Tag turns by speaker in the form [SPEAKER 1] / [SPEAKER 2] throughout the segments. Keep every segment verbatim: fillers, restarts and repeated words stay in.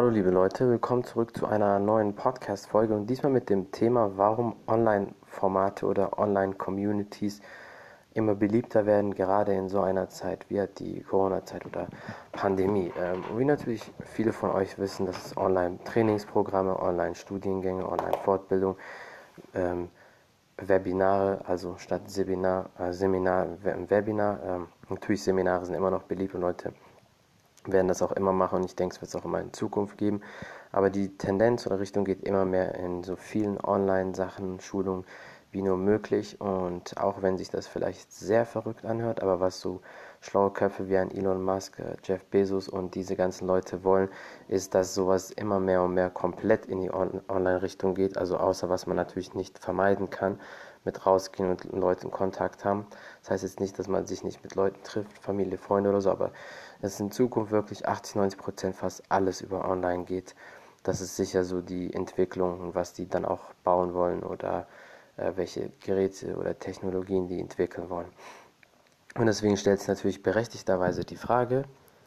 [SPEAKER 1] Hallo liebe Leute, willkommen zurück zu einer neuen Podcast-Folge und diesmal mit dem Thema, warum Online-Formate oder Online-Communities immer beliebter werden, gerade in so einer Zeit wie halt die Corona-Zeit oder Pandemie. Ähm, und wie natürlich viele von euch wissen, dass es Online-Trainingsprogramme, Online-Studiengänge, Online-Fortbildung, ähm, Webinare, also statt Seminar, äh, Seminar, Webinar, ähm, natürlich Seminare sind immer noch beliebt und Leute werden das auch immer machen und ich denke, es wird es auch immer in Zukunft geben. Aber die Tendenz oder Richtung geht immer mehr in so vielen Online-Sachen, Schulungen wie nur möglich. Und auch wenn sich das vielleicht sehr verrückt anhört, aber was so schlaue Köpfe wie ein Elon Musk, äh, Jeff Bezos und diese ganzen Leute wollen, ist, dass sowas immer mehr und mehr komplett in die On Online-Richtung geht. Also außer was man natürlich nicht vermeiden kann, mit rausgehen und Leuten Kontakt haben. Das heißt jetzt nicht, dass man sich nicht mit Leuten trifft, Familie, Freunde oder so, aber dass in Zukunft wirklich achtzig, neunzig Prozent fast alles über Online geht. Das ist sicher so die Entwicklung, was die dann auch bauen wollen oder äh, welche Geräte oder Technologien die entwickeln wollen. Und deswegen stellt sich natürlich berechtigterweise die Frage,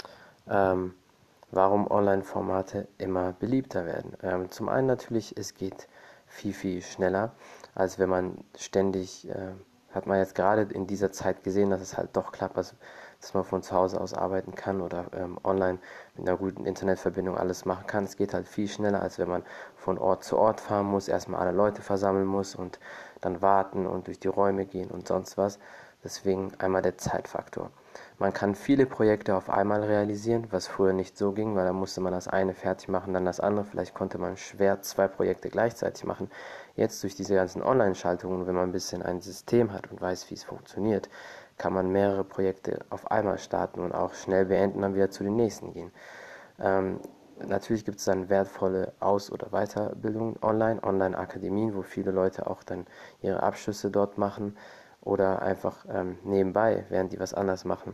[SPEAKER 1] ähm, warum Online-Formate immer beliebter werden. Ähm, zum einen natürlich, es geht viel, viel schneller, als wenn man ständig, äh, hat man jetzt gerade in dieser Zeit gesehen, dass es halt doch klappt, dass, dass man von zu Hause aus arbeiten kann oder ähm, online mit einer guten Internetverbindung alles machen kann. Es geht halt viel schneller, als wenn man von Ort zu Ort fahren muss, erstmal alle Leute versammeln muss und dann warten und durch die Räume gehen und sonst was. Deswegen einmal der Zeitfaktor. Man kann viele Projekte auf einmal realisieren, was früher nicht so ging, weil da musste man das eine fertig machen, dann das andere. Vielleicht konnte man schwer zwei Projekte gleichzeitig machen. Jetzt durch diese ganzen Online-Schaltungen, wenn man ein bisschen ein System hat und weiß, wie es funktioniert, kann man mehrere Projekte auf einmal starten und auch schnell beenden und dann wieder zu den nächsten gehen. Ähm, Natürlich gibt es dann wertvolle Aus- oder Weiterbildungen online, Online-Akademien, wo viele Leute auch dann ihre Abschlüsse dort machen oder einfach ähm, nebenbei, während die was anderes machen,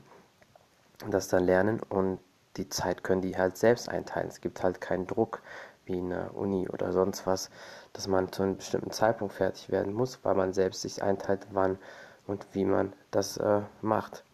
[SPEAKER 1] das dann lernen und die Zeit können die halt selbst einteilen. Es gibt halt keinen Druck wie in der Uni oder sonst was, dass man zu einem bestimmten Zeitpunkt fertig werden muss, weil man selbst sich einteilt, wann und wie man das äh, macht.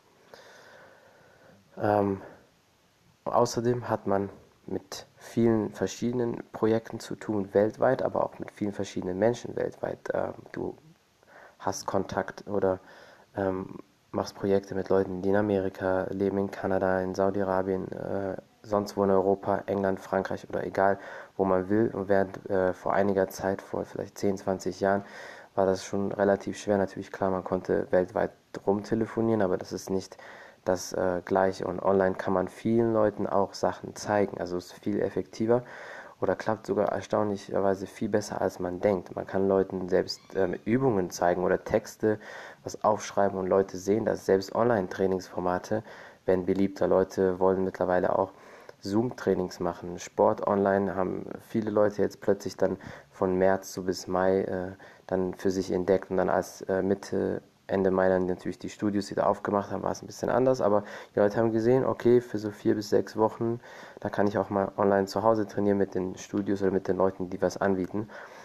[SPEAKER 1] Ähm, Außerdem hat man mit vielen verschiedenen Projekten zu tun weltweit, aber auch mit vielen verschiedenen Menschen weltweit. Ähm, du hast Kontakt oder ähm, machst Projekte mit Leuten, die in Amerika leben, in Kanada, in Saudi-Arabien, äh, sonst wo in Europa, England, Frankreich oder egal, wo man will. Und während äh, vor einiger Zeit, vor vielleicht zehn, zwanzig Jahren, war das schon relativ schwer. Natürlich, klar, man konnte weltweit rumtelefonieren, aber das ist nicht das äh, Gleiche. Und online kann man vielen Leuten auch Sachen zeigen. Also es ist viel effektiver oder klappt sogar erstaunlicherweise viel besser, als man denkt. Man kann Leuten selbst ähm, Übungen zeigen oder Texte, was aufschreiben und Leute sehen, dass selbst Online-Trainingsformate werden beliebter. Leute wollen mittlerweile auch Zoom-Trainings machen. Sport online haben viele Leute jetzt plötzlich dann von März so bis Mai äh, dann für sich entdeckt und dann als äh, Mitte Ende Mai dann natürlich die Studios wieder aufgemacht haben, war es ein bisschen anders, aber die Leute haben gesehen, okay, für so vier bis sechs Wochen, da kann ich auch mal online zu Hause trainieren mit den Studios oder mit den Leuten, die was anbieten.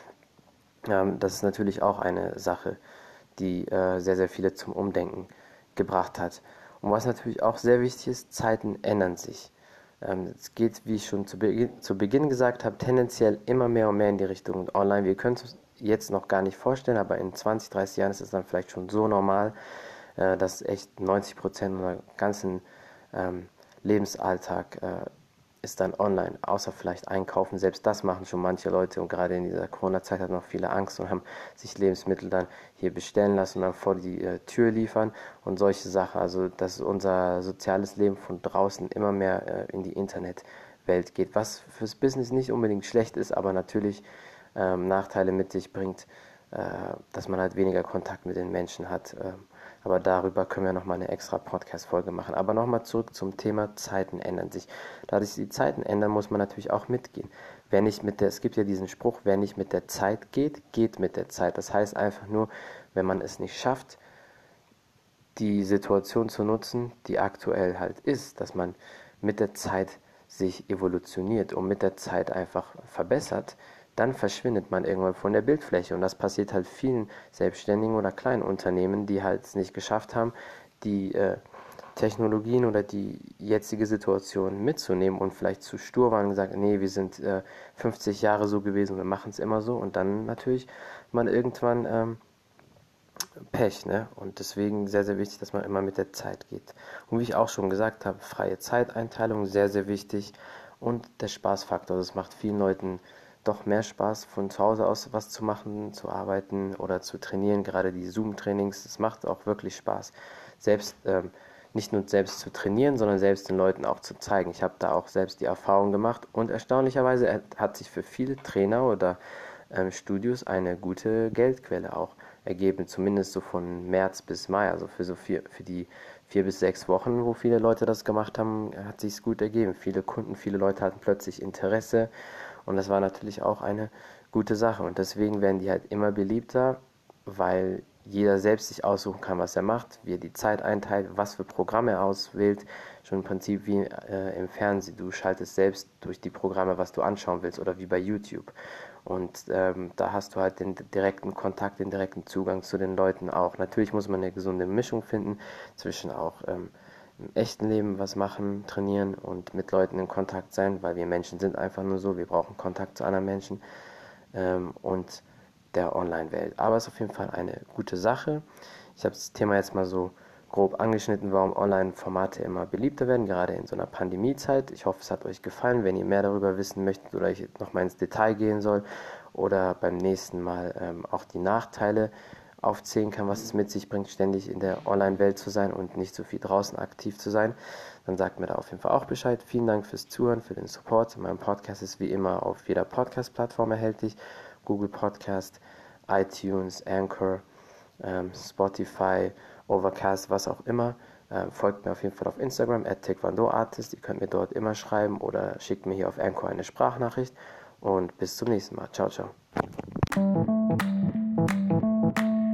[SPEAKER 1] Ähm, das ist natürlich auch eine Sache, die äh, sehr, sehr viele zum Umdenken gebracht hat. Und was natürlich auch sehr wichtig ist, Zeiten ändern sich. Ähm, es geht, wie ich schon zu, Be zu Beginn gesagt habe, tendenziell immer mehr und mehr in die Richtung online. Wir können es jetzt noch gar nicht vorstellen, aber in zwanzig, dreißig Jahren ist es dann vielleicht schon so normal, äh, dass echt neunzig Prozent unserer ganzen ähm, Lebensalltag äh, ist dann online, außer vielleicht einkaufen. Selbst das machen schon manche Leute und gerade in dieser Corona-Zeit hat noch viele Angst und haben sich Lebensmittel dann hier bestellen lassen und dann vor die äh, Tür liefern und solche Sachen. Also, dass unser soziales Leben von draußen immer mehr äh, in die Internetwelt geht, was fürs Business nicht unbedingt schlecht ist, aber natürlich ähm, Nachteile mit sich bringt, äh, dass man halt weniger Kontakt mit den Menschen hat. Ähm, aber darüber können wir nochmal eine extra Podcast-Folge machen. Aber nochmal zurück zum Thema Zeiten ändern sich. Dadurch sich die Zeiten ändern, muss man natürlich auch mitgehen. Wer nicht mit der, es gibt ja diesen Spruch, wer nicht mit der Zeit geht, geht mit der Zeit. Das heißt einfach nur, wenn man es nicht schafft, die Situation zu nutzen, die aktuell halt ist, dass man mit der Zeit sich evolutioniert und mit der Zeit einfach verbessert, dann verschwindet man irgendwann von der Bildfläche. Und das passiert halt vielen Selbstständigen oder kleinen Unternehmen, die halt es nicht geschafft haben, die äh, Technologien oder die jetzige Situation mitzunehmen und vielleicht zu stur waren und gesagt, nee, wir sind äh, fünfzig Jahre so gewesen, wir machen es immer so und dann natürlich man irgendwann ähm, Pech, ne? Und deswegen sehr, sehr wichtig, dass man immer mit der Zeit geht. Und wie ich auch schon gesagt habe, freie Zeiteinteilung, sehr, sehr wichtig. Und der Spaßfaktor, das macht vielen Leuten doch mehr Spaß, von zu Hause aus was zu machen, zu arbeiten oder zu trainieren. Gerade die Zoom-Trainings, das macht auch wirklich Spaß. Selbst, ähm, nicht nur selbst zu trainieren, sondern selbst den Leuten auch zu zeigen. Ich habe da auch selbst die Erfahrung gemacht und erstaunlicherweise hat sich für viele Trainer oder ähm, Studios eine gute Geldquelle auch ergeben, zumindest so von März bis Mai, also für so vier, für die vier bis sechs Wochen, wo viele Leute das gemacht haben, hat sich's gut ergeben. Viele Kunden, viele Leute hatten plötzlich Interesse und das war natürlich auch eine gute Sache und deswegen werden die halt immer beliebter, weil jeder selbst sich aussuchen kann, was er macht, wie er die Zeit einteilt, was für Programme er auswählt. Schon im Prinzip wie äh, im Fernsehen. Du schaltest selbst durch die Programme, was du anschauen willst oder wie bei YouTube. Und ähm, da hast du halt den direkten Kontakt, den direkten Zugang zu den Leuten auch. Natürlich muss man eine gesunde Mischung finden zwischen auch ähm, im echten Leben was machen, trainieren und mit Leuten in Kontakt sein, weil wir Menschen sind einfach nur so, wir brauchen Kontakt zu anderen Menschen ähm, und der Online-Welt. Aber es ist auf jeden Fall eine gute Sache. Ich habe das Thema jetzt mal so grob angeschnitten, warum Online-Formate immer beliebter werden, gerade in so einer Pandemiezeit. Ich hoffe, es hat euch gefallen. Wenn ihr mehr darüber wissen möchtet oder ich nochmal ins Detail gehen soll oder beim nächsten Mal ähm, auch die Nachteile aufzählen kann, was es mit sich bringt, ständig in der Online-Welt zu sein und nicht so viel draußen aktiv zu sein, dann sagt mir da auf jeden Fall auch Bescheid. Vielen Dank fürs Zuhören, für den Support. Mein Podcast ist wie immer auf jeder Podcast-Plattform erhältlich. Google Podcast, iTunes, Anchor, ähm, Spotify, Overcast, was auch immer. Ähm, folgt mir auf jeden Fall auf Instagram, at taekwondoartist. Ihr könnt mir dort immer schreiben oder schickt mir hier auf Anchor eine Sprachnachricht. Und bis zum nächsten Mal. Ciao, ciao.